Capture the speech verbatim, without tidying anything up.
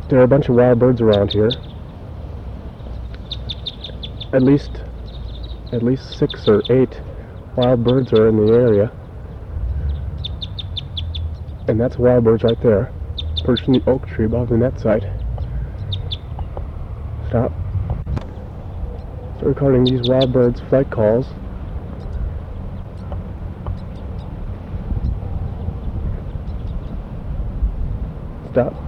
There are a bunch of wild birds around here. At least, at least six or eight wild birds are in the area. And that's wild birds right there, perched in the oak tree above the net site. Stop. Start recording these wild birds' flight calls. Stop.